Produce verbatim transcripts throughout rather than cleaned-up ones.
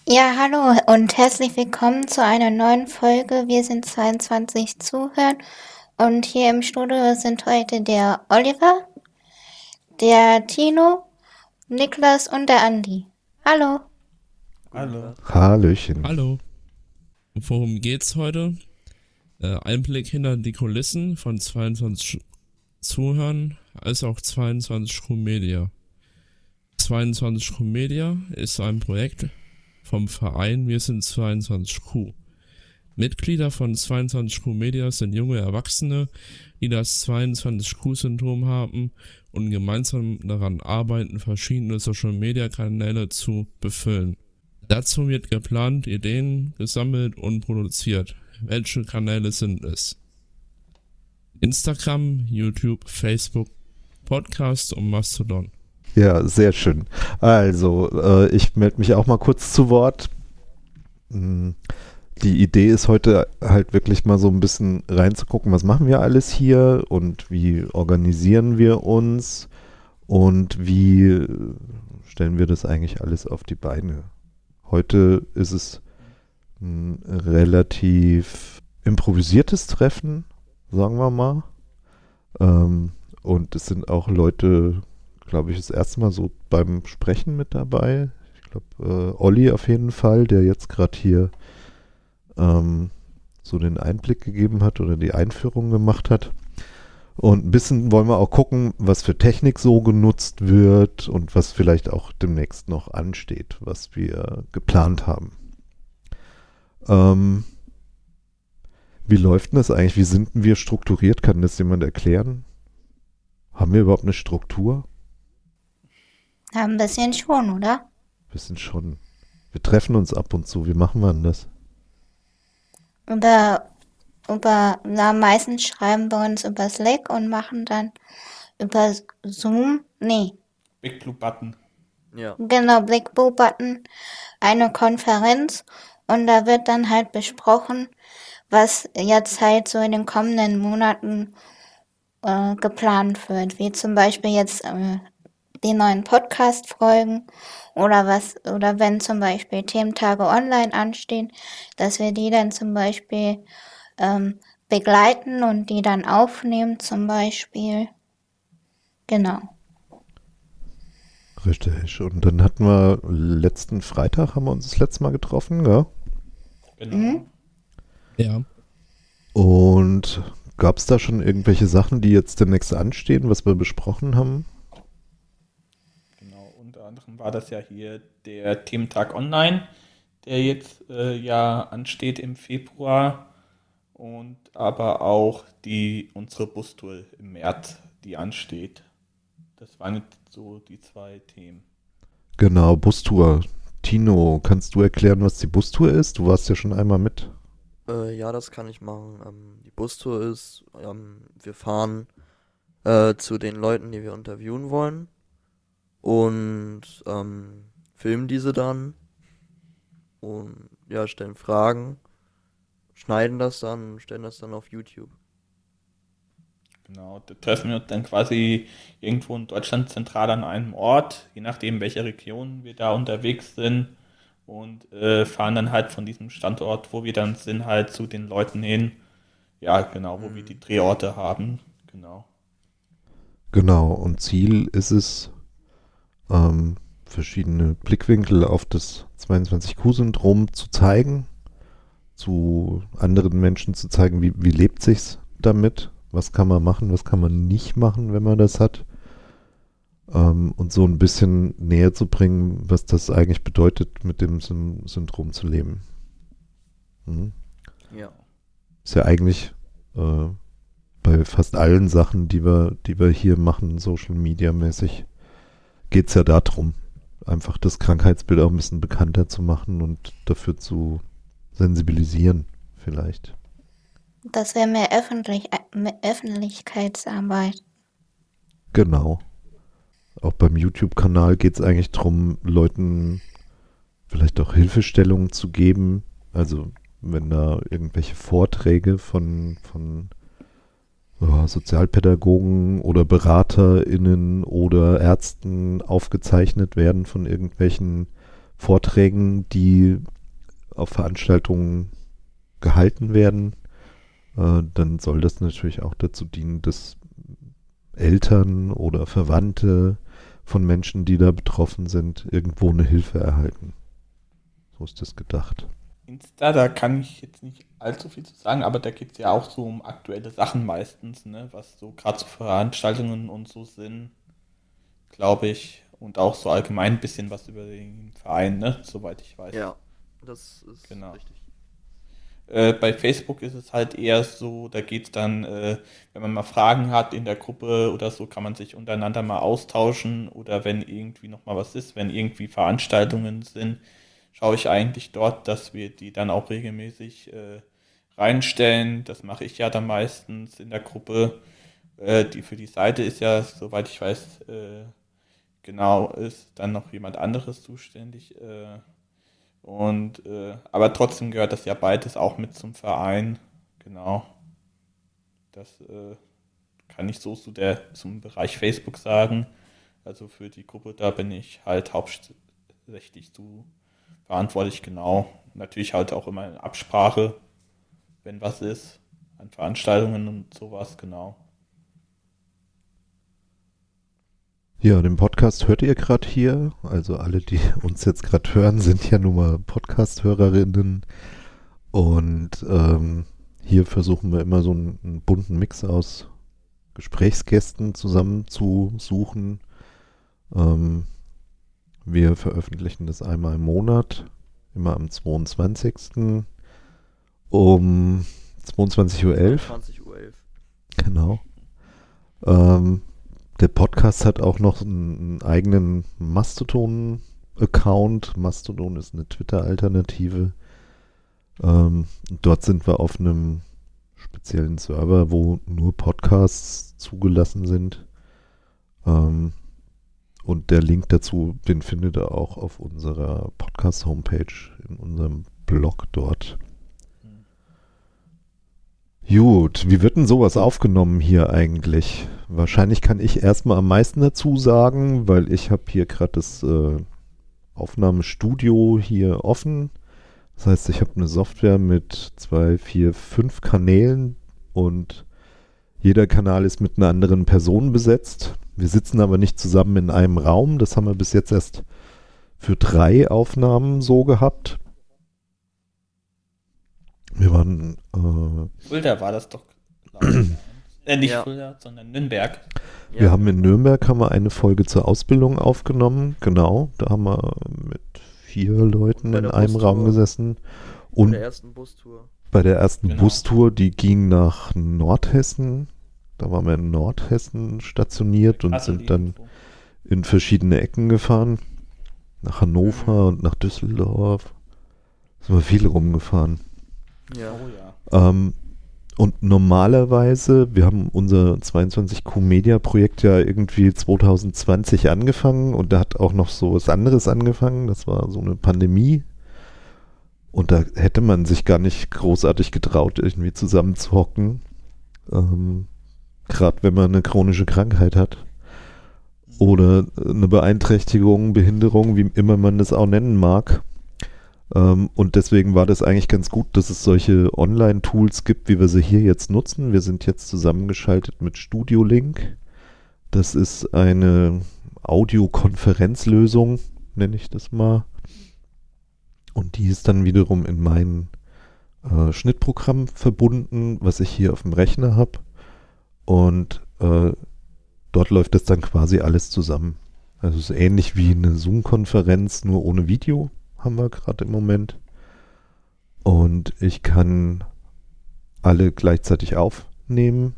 Ja, hallo und herzlich willkommen zu einer neuen Folge. Wir sind zweiundzwanzig Zuhörer und hier im Studio sind heute der Oliver, der Tino, Niklas und der Andi. Hallo. Hallo. Hallöchen. Hallo. Worum geht's heute? Äh, Einblick hinter die Kulissen von zweiundzwanzig Zuhörern als auch zweiundzwanzig Crew Media. zweiundzwanzig Crew Media ist ein Projekt vom Verein Wir sind zweiundzwanzig Crew. Mitglieder von zweiundzwanzig Crew Media sind junge Erwachsene, die das zweiundzwanzig Crew-Syndrom haben und gemeinsam daran arbeiten, verschiedene Social-Media-Kanäle zu befüllen. Dazu wird geplant, Ideen gesammelt und produziert. Welche Kanäle sind es? Instagram, YouTube, Facebook, Podcast und Mastodon. Ja, sehr schön. Also, äh, ich melde mich auch mal kurz zu Wort. Die Idee ist heute halt wirklich mal so ein bisschen reinzugucken, was machen wir alles hier und wie organisieren wir uns und wie stellen wir das eigentlich alles auf die Beine. Heute ist es ein relativ improvisiertes Treffen, sagen wir mal. Ähm, und es sind auch Leute, glaube ich, das erste Mal so beim Sprechen mit dabei. Ich glaube, äh, Olli auf jeden Fall, der jetzt gerade hier ähm, so den Einblick gegeben hat oder die Einführung gemacht hat. Und ein bisschen wollen wir auch gucken, was für Technik so genutzt wird und was vielleicht auch demnächst noch ansteht, was wir geplant haben. Ähm, wie läuft denn das eigentlich? Wie sind denn wir strukturiert? Kann das jemand erklären? Haben wir überhaupt eine Struktur? Ja, ein bisschen schon, oder? Ein bisschen schon. Wir treffen uns ab und zu. Wie machen wir denn das? Über, über, na, meistens schreiben wir uns über Slack und machen dann über Zoom, nee, Big Blue Button. Ja. genau, Blickbo-Button, eine Konferenz und da wird dann halt besprochen, was jetzt halt so in den kommenden Monaten äh, geplant wird, wie zum Beispiel jetzt äh, die neuen Podcast-Folgen oder was, oder wenn zum Beispiel Thementage online anstehen, dass wir die dann zum Beispiel ähm, begleiten und die dann aufnehmen zum Beispiel. Genau. Richtig. Und dann hatten wir letzten Freitag, haben wir uns das letzte Mal getroffen, ja? Genau. Mhm. Ja. Und gab es da schon irgendwelche Sachen, die jetzt demnächst anstehen, was wir besprochen haben? Genau. Unter anderem war das ja hier der Thementag online, der jetzt äh, ja ansteht im Februar. Und aber auch die unsere Bustour im März, die ansteht. Das waren jetzt so die zwei Themen. Genau, Bustour. Tino, kannst du erklären, was die Bustour ist? Du warst ja schon einmal mit. Äh, ja, das kann ich machen. Ähm, die Bustour ist, ähm, wir fahren äh, zu den Leuten, die wir interviewen wollen und ähm, filmen diese dann und ja, stellen Fragen, schneiden das dann und stellen das dann auf YouTube. Genau, da treffen wir uns dann quasi irgendwo in Deutschland zentral an einem Ort, je nachdem, welche Region wir da unterwegs sind und äh, fahren dann halt von diesem Standort, wo wir dann sind, halt zu den Leuten hin. Ja, genau, wo wir die Drehorte haben. Genau. Genau, und Ziel ist es, ähm, verschiedene Blickwinkel auf das zweiundzwanzig Q-Syndrom zu zeigen, zu anderen Menschen zu zeigen, wie, wie lebt sich's damit, was kann man machen, was kann man nicht machen, wenn man das hat, ähm, und so ein bisschen näher zu bringen, was das eigentlich bedeutet, mit dem Syn- Syndrom zu leben. Mhm. Ja. Ist ja eigentlich äh, bei fast allen Sachen, die wir, die wir hier machen, Social Media mäßig, geht es ja darum, einfach das Krankheitsbild auch ein bisschen bekannter zu machen und dafür zu sensibilisieren vielleicht. Das wäre mehr, Öffentlich mehr Öffentlichkeitsarbeit. Genau. Auch beim YouTube-Kanal geht es eigentlich darum, Leuten vielleicht auch Hilfestellungen zu geben. Also wenn da irgendwelche Vorträge von, von ja, Sozialpädagogen oder BeraterInnen oder Ärzten aufgezeichnet werden von irgendwelchen Vorträgen, die auf Veranstaltungen gehalten werden, äh, dann soll das natürlich auch dazu dienen, dass Eltern oder Verwandte von Menschen, die da betroffen sind, irgendwo eine Hilfe erhalten. So ist das gedacht. Insta, da kann ich jetzt nicht allzu viel zu sagen, aber da geht es ja auch so um aktuelle Sachen meistens, ne? Was so gerade so Veranstaltungen und so sind, glaube ich. Und auch so allgemein ein bisschen was über den Verein, ne? Soweit ich weiß. Ja, das ist Genau. richtig. Äh, bei Facebook ist es halt eher so, da geht es dann, äh, wenn man mal Fragen hat in der Gruppe oder so, kann man sich untereinander mal austauschen oder wenn irgendwie nochmal was ist, wenn irgendwie Veranstaltungen sind, schaue ich eigentlich dort, dass wir die dann auch regelmäßig äh, reinstellen. Das mache ich ja dann meistens in der Gruppe. Äh, die für die Seite ist ja, soweit ich weiß, äh, genau, ist dann noch jemand anderes zuständig. Äh, und äh, aber trotzdem gehört das ja beides auch mit zum Verein. Genau. Das äh, kann ich so zu der zum Bereich Facebook sagen. Also für die Gruppe, da bin ich halt hauptsächlich zu verantwortlich, genau. Natürlich halt auch immer in Absprache, wenn was ist, an Veranstaltungen und sowas, genau. Ja, den Podcast hört ihr gerade hier. Also alle, die uns jetzt gerade hören, sind ja nun mal Podcast-Hörerinnen. Und ähm, hier versuchen wir immer so einen, einen bunten Mix aus Gesprächsgästen zusammenzusuchen. Ähm, wir veröffentlichen das einmal im Monat, immer am zweiundzwanzigsten um zweiundzwanzig Uhr elf. zwanzig Uhr elf. Genau. Ähm, der Podcast hat auch noch einen, einen eigenen Mastodon-Account. Mastodon ist eine Twitter-Alternative. Ähm, dort sind wir auf einem speziellen Server, wo nur Podcasts zugelassen sind. Ähm, und der Link dazu, den findet ihr auch auf unserer Podcast-Homepage, in unserem Blog dort. Gut, wie wird denn sowas aufgenommen hier eigentlich? Wahrscheinlich kann ich erstmal am meisten dazu sagen, weil ich habe hier gerade das äh, Aufnahmestudio hier offen. Das heißt, ich habe eine Software mit zwei, vier, fünf Kanälen und jeder Kanal ist mit einer anderen Person besetzt. Wir sitzen aber nicht zusammen in einem Raum. Das haben wir bis jetzt erst für drei Aufnahmen so gehabt. Wir waren äh, Fulda war das doch, glaube ich. äh, nicht Ja. Fulda, sondern Nürnberg. Ja, Wir haben in Nürnberg haben wir eine Folge zur Ausbildung aufgenommen, genau. Da haben wir mit vier Leuten Bei in der einem Bustour. Raum gesessen. bei Und der ersten Bustour. bei der ersten Genau. Bustour, die ging nach Nordhessen. Da waren wir in Nordhessen stationiert und Kassel sind dann irgendwo. in verschiedene Ecken gefahren. Nach Hannover und nach Düsseldorf. Sind wir viel rumgefahren. Ja. Oh ja. Ähm, und normalerweise, wir haben unser zweiundzwanzig Q Media Projekt ja irgendwie zwanzig zwanzig angefangen und da hat auch noch so was anderes angefangen. Das war so eine Pandemie. Und da hätte man sich gar nicht großartig getraut, irgendwie zusammenzuhocken. Ähm, Gerade wenn man eine chronische Krankheit hat. Oder eine Beeinträchtigung, Behinderung, wie immer man das auch nennen mag. Ähm, und deswegen war das eigentlich ganz gut, dass es solche Online-Tools gibt, wie wir sie hier jetzt nutzen. Wir sind jetzt zusammengeschaltet mit Studio Link. Das ist eine Audiokonferenzlösung, nenne ich das mal. Und die ist dann wiederum in mein äh, Schnittprogramm verbunden, was ich hier auf dem Rechner habe. Und äh, dort läuft das dann quasi alles zusammen. Also es ist ähnlich wie eine Zoom-Konferenz, nur ohne Video haben wir gerade im Moment. Und ich kann alle gleichzeitig aufnehmen.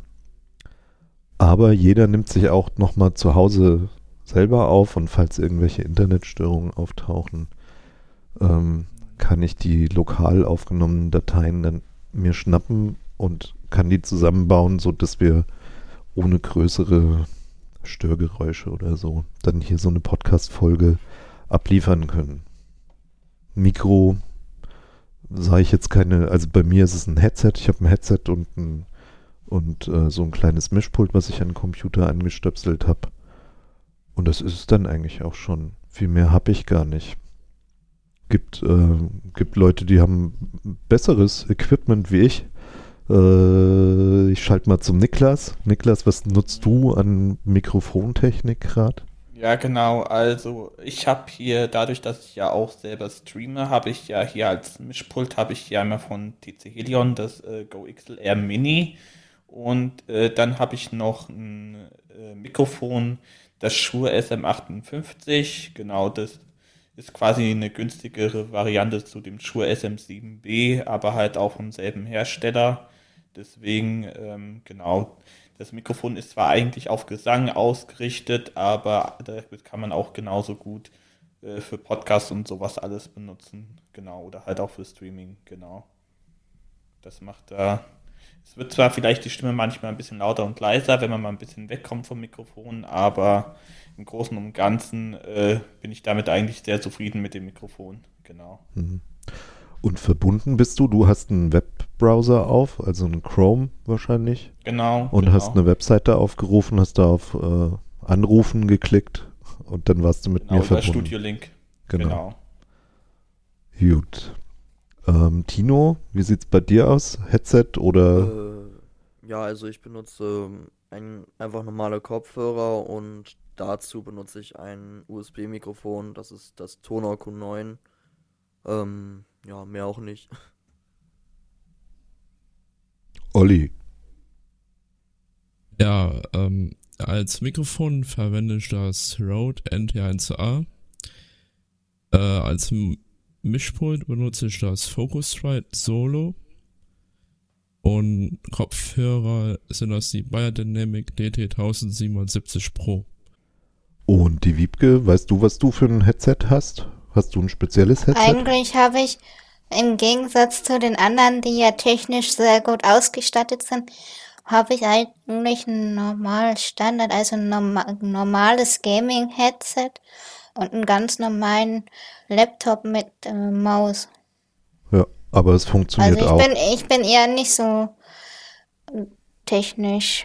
Aber jeder nimmt sich auch nochmal zu Hause selber auf und falls irgendwelche Internetstörungen auftauchen, ähm, kann ich die lokal aufgenommenen Dateien dann mir schnappen und kann die zusammenbauen, sodass wir ohne größere Störgeräusche oder so dann hier so eine Podcast-Folge abliefern können. Mikro sage ich jetzt keine, also bei mir ist es ein Headset, ich habe ein Headset und, ein, und äh, so ein kleines Mischpult, was ich an den Computer angestöpselt habe. Und das ist es dann eigentlich auch schon. Viel mehr habe ich gar nicht. Gibt, äh, gibt Leute, die haben besseres Equipment wie ich. Äh, ich schalte mal zum Niklas. Niklas, was nutzt du an Mikrofontechnik gerade? Ja, genau. Also ich habe hier, dadurch, dass ich ja auch selber streame, habe ich ja hier als Mischpult, habe ich ja immer von T C Helion das äh, Go X L R Mini. Und äh, dann habe ich noch ein äh, Mikrofon, das Shure S M achtundfünfzig. Genau, das ist quasi eine günstigere Variante zu dem Shure S M sieben B, aber halt auch vom selben Hersteller. Deswegen, ähm, genau, das Mikrofon ist zwar eigentlich auf Gesang ausgerichtet, aber das kann man auch genauso gut äh, für Podcasts und sowas alles benutzen. Genau, oder halt auch für Streaming, genau. Das macht da. Es wird zwar vielleicht die Stimme manchmal ein bisschen lauter und leiser, wenn man mal ein bisschen wegkommt vom Mikrofon, aber im Großen und Ganzen äh, bin ich damit eigentlich sehr zufrieden mit dem Mikrofon. Genau. Mhm. Und verbunden bist du? Du hast einen Webbrowser auf, also einen Chrome wahrscheinlich. Genau. Und genau. hast eine Webseite aufgerufen, hast da auf äh, Anrufen geklickt und dann warst du mit genau, mir über verbunden. Studio Link. Genau. genau. Gut. Ähm, Tino, wie sieht's bei dir aus? Headset oder? Äh, ja, also ich benutze ein einfach normale Kopfhörer und dazu benutze ich ein U S B-Mikrofon, das ist das Tonor Q neun. Ähm, ja, mehr auch nicht. Olli. Ja, ähm, als Mikrofon verwende ich das Rode N T eins A. Äh, als M- Mischpult benutze ich das Focusrite Solo. Und Kopfhörer sind das die Beyerdynamic D T tausendsiebenundsiebzig Pro. Und die Wiebke, weißt du, was du für ein Headset hast? Hast du ein spezielles Headset? Eigentlich habe ich im Gegensatz zu den anderen, die ja technisch sehr gut ausgestattet sind, habe ich eigentlich ein normales Standard, also ein norma- normales Gaming-Headset und einen ganz normalen Laptop mit äh, Maus. Ja, aber es funktioniert Also ich auch. bin, ich bin eher nicht so technisch.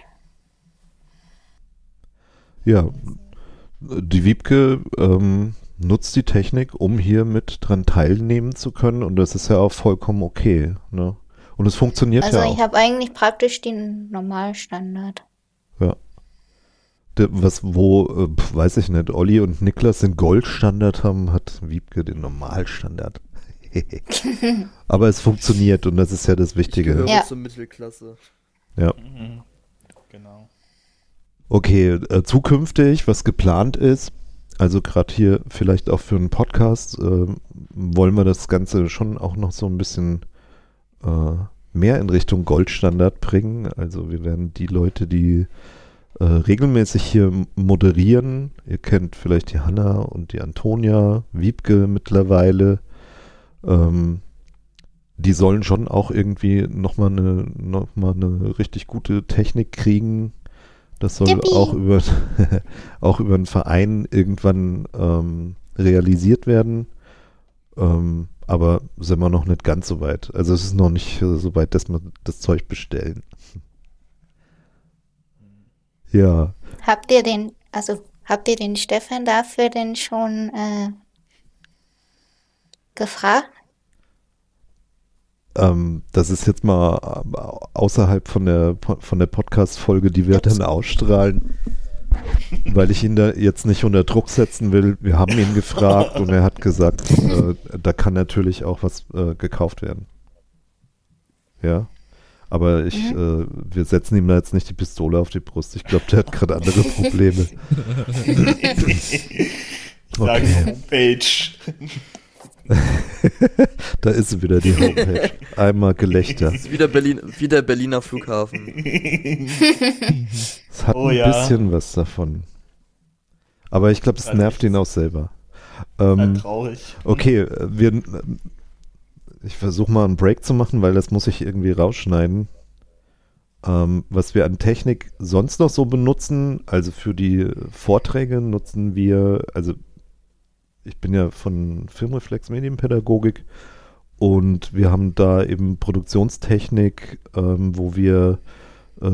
Ja, die Wiebke ähm, nutzt die Technik, um hier mit dran teilnehmen zu können und das ist ja auch vollkommen okay. Ne? Und es funktioniert Also ja ich auch. habe eigentlich praktisch den Normalstandard. Ja. Der, was, wo, äh, pf, weiß ich nicht, Olli und Niklas den Goldstandard haben, hat Wiebke den Normalstandard. Aber es funktioniert und das ist ja das Ich Wichtige. gehöre Ja. zur Mittelklasse. Ja. Mhm. Genau. Okay, äh, zukünftig, was geplant ist, also gerade hier vielleicht auch für einen Podcast, äh, wollen wir das Ganze schon auch noch so ein bisschen äh, mehr in Richtung Goldstandard bringen. Also wir werden die Leute, die äh, regelmäßig hier moderieren, ihr kennt vielleicht die Hanna und die Antonia, Wiebke mittlerweile, ähm, die sollen schon auch irgendwie nochmal eine, noch mal eine richtig gute Technik kriegen. Das soll Yippie. auch über, auch über einen Verein irgendwann ähm, realisiert werden. Ähm, aber sind wir noch nicht ganz so weit. Also es ist noch nicht äh, so weit, dass wir das Zeug bestellen. Ja, Habt ihr den, also habt ihr den Stefan dafür denn schon äh, gefragt? ähm, das ist jetzt mal äh, außerhalb von der, von der Podcast-Folge, die wir dann ausstrahlen, weil ich ihn da jetzt nicht unter Druck setzen will. Wir haben ihn gefragt und er hat gesagt, äh, da kann natürlich auch was äh, gekauft werden. Ja, aber ich, äh, wir setzen ihm da jetzt nicht die Pistole auf die Brust. Ich glaube, der hat gerade andere Probleme. Sagen Okay. Homepage. Da ist sie wieder, die Homepage. Einmal Gelächter. Das ist wieder, Berlin, wieder Berliner Flughafen. Es hat Oh ein ja. bisschen was davon. Aber ich glaube, es Das nervt ist- ihn auch selber. Ja, Ähm, traurig. okay, äh, wir, äh, ich versuche mal einen Break zu machen, weil das muss ich irgendwie rausschneiden. Ähm, was wir an Technik sonst noch so benutzen, also für die Vorträge nutzen wir, also ich bin ja von Filmreflex Medienpädagogik und wir haben da eben Produktionstechnik, ähm, wo wir äh,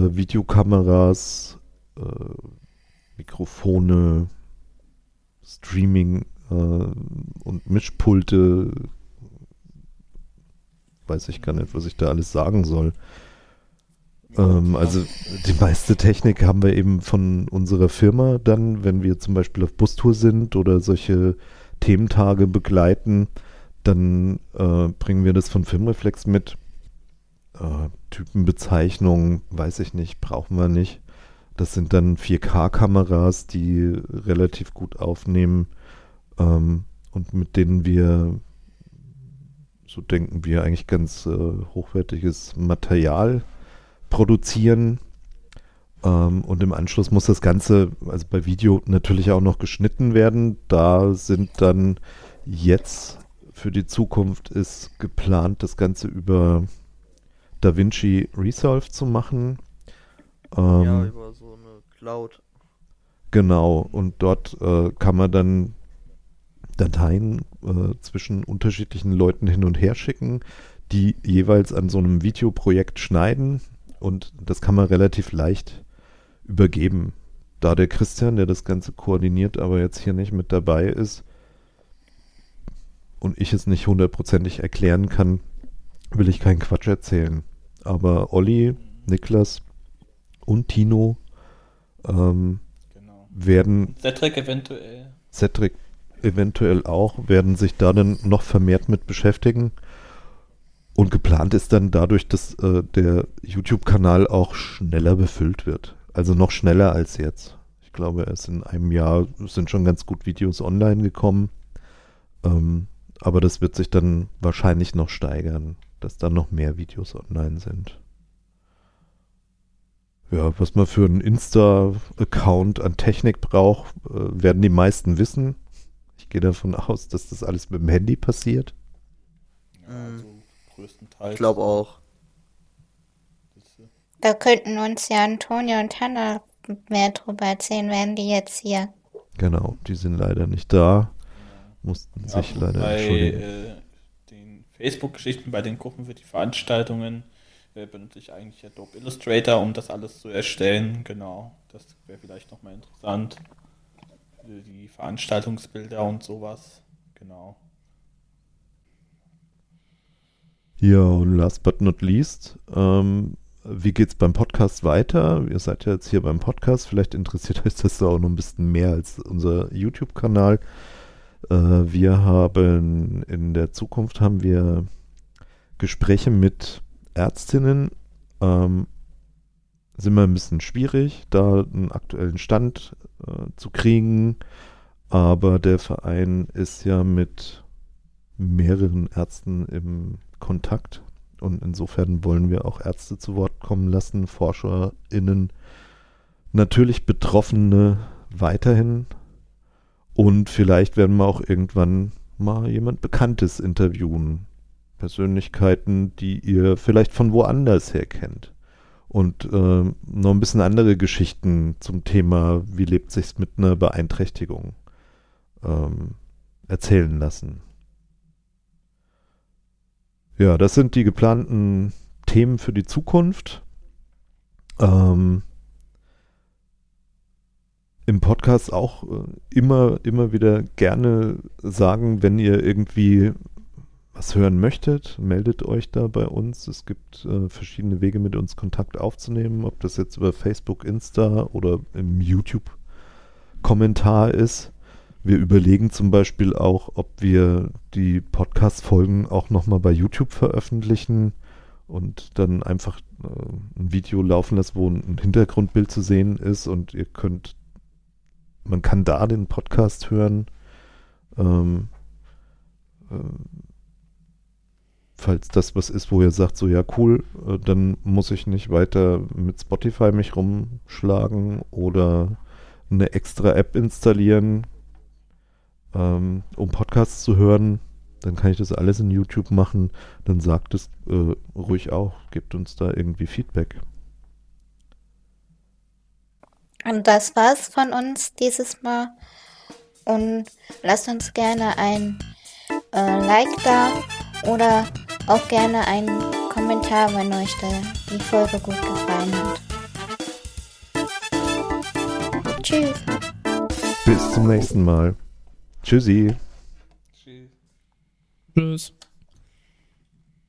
Videokameras, äh, Mikrofone, Streaming äh, und Mischpulte. Weiß ich gar nicht, was ich da alles sagen soll. Ähm, also die meiste Technik haben wir eben von unserer Firma dann, wenn wir zum Beispiel auf Bustour sind oder solche Thementage begleiten, dann äh, bringen wir das von Filmreflex mit. Äh, Typenbezeichnung, weiß ich nicht, brauchen wir nicht. Das sind dann vier K-Kameras, die relativ gut aufnehmen ähm, und mit denen wir, so denken wir, eigentlich ganz äh, hochwertiges Material produzieren. Ähm, und im Anschluss muss das Ganze, also bei Video natürlich auch noch geschnitten werden. Da sind dann jetzt für die Zukunft ist geplant, das Ganze über DaVinci Resolve zu machen. Ähm, Ja, über so eine Cloud. Genau, und dort äh, kann man dann Dateien äh, zwischen unterschiedlichen Leuten hin und her schicken, die jeweils an so einem Videoprojekt schneiden, und das kann man relativ leicht übergeben. Da der Christian, der das Ganze koordiniert, aber jetzt hier nicht mit dabei ist und ich es nicht hundertprozentig erklären kann, will ich keinen Quatsch erzählen. Aber Olli, Niklas und Tino ähm, Genau. werden, Cedric eventuell. Cedric eventuell auch, werden sich da dann noch vermehrt mit beschäftigen. Und geplant ist dann dadurch, dass äh, der YouTube-Kanal auch schneller befüllt wird. Also noch schneller als jetzt. Ich glaube, erst in einem Jahr sind schon ganz gut Videos online gekommen. Ähm, aber das wird sich dann wahrscheinlich noch steigern, dass dann noch mehr Videos online sind. Ja, was man für einen Insta-Account an Technik braucht, äh, werden die meisten wissen. Ich gehe davon aus, dass das alles mit dem Handy passiert. Ja, also größtenteils. Ich glaube auch. Da könnten uns ja Antonia und Hannah mehr drüber erzählen, wären die jetzt hier. Genau, die sind leider nicht da. Mussten Ja, sich leider bei entschuldigen. äh, den Facebook-Geschichten, bei den Gruppen für die Veranstaltungen äh, benutze ich eigentlich Adobe Illustrator, um das alles zu erstellen. Genau, das wäre vielleicht nochmal interessant. Äh, Die Veranstaltungsbilder und sowas. Genau. Ja, und last but not least, ähm, wie geht's beim Podcast weiter? Ihr seid ja jetzt hier beim Podcast, vielleicht interessiert euch das auch noch ein bisschen mehr als unser YouTube-Kanal. Äh, wir haben in der Zukunft haben wir Gespräche mit Ärztinnen. Ähm, sind wir ein bisschen schwierig, da einen aktuellen Stand äh, zu kriegen, aber der Verein ist ja mit mehreren Ärzten im Kontakt. Und insofern wollen wir auch Ärzte zu Wort kommen lassen, ForscherInnen, natürlich Betroffene weiterhin. Und vielleicht werden wir auch irgendwann mal jemand Bekanntes interviewen. Persönlichkeiten, die ihr vielleicht von woanders her kennt. Und äh, noch ein bisschen andere Geschichten zum Thema, wie lebt sich's mit einer Beeinträchtigung, ähm, erzählen lassen. Ja, das sind die geplanten Themen für die Zukunft. Ähm, Im Podcast auch äh, immer, immer wieder gerne sagen, wenn ihr irgendwie was hören möchtet, meldet euch da bei uns. Es gibt äh, verschiedene Wege, mit uns Kontakt aufzunehmen, ob das jetzt über Facebook, Insta oder im YouTube-Kommentar ist. Wir überlegen zum Beispiel auch, ob wir die Podcast-Folgen auch nochmal bei YouTube veröffentlichen und dann einfach äh, ein Video laufen lassen, wo ein Hintergrundbild zu sehen ist und ihr könnt, man kann da den Podcast hören. Ähm, äh, falls das was ist, wo ihr sagt, so ja cool, äh, dann muss ich nicht weiter mit Spotify mich rumschlagen oder eine extra App installieren, ähm, um Podcasts zu hören, dann kann ich das alles in YouTube machen. Dann sagt es äh, ruhig auch, gebt uns da irgendwie Feedback. Und das war's von uns dieses Mal. Und lasst uns gerne ein äh, Like da oder auch gerne einen Kommentar, wenn euch da die Folge gut gefallen hat. Tschüss. Bis zum nächsten Mal. Tschüssi. Tschüss.